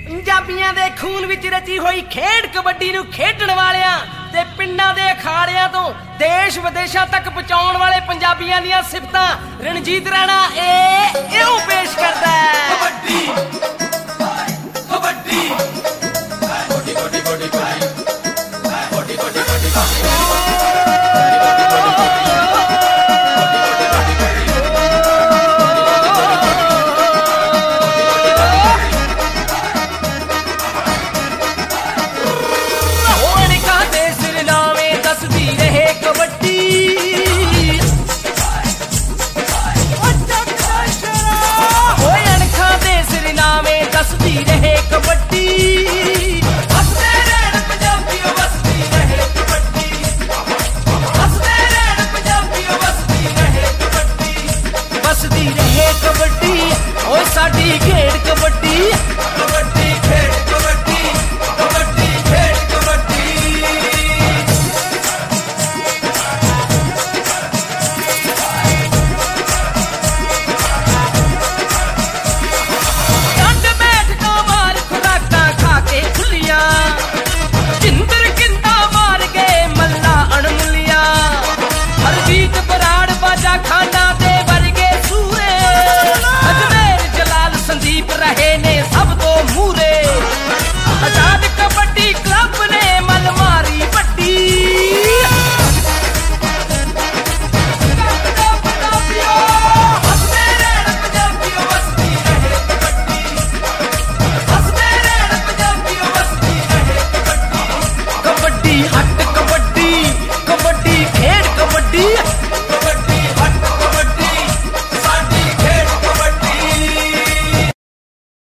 ਪੰਜਾਬੀਆਂ ਦੇ ਖੂਨ ਵਿੱਚ ਰਚੀ ਹੋਈ ਖੇਡ ਕਬੱਡੀ ਨੂੰ ਖੇਡਣ ਵਾਲਿਆਂ ਤੇ ਪਿੰਡਾਂ ਦੇ ਅਖਾੜਿਆਂ ਤੋਂ ਦੇਸ਼ ਵਿਦੇਸ਼ਾਂ ਤੱਕ ਪਹੁੰਚਾਉਣ ਵਾਲੇ ਪੰਜਾਬੀਆਂ ਦੀਆਂ ਸਿਫਤਾਂ ਰਣਜੀਤ ਰਾਣਾ ਇਹ ਪੇਸ਼ ਕਰਦਾ ਹੈ।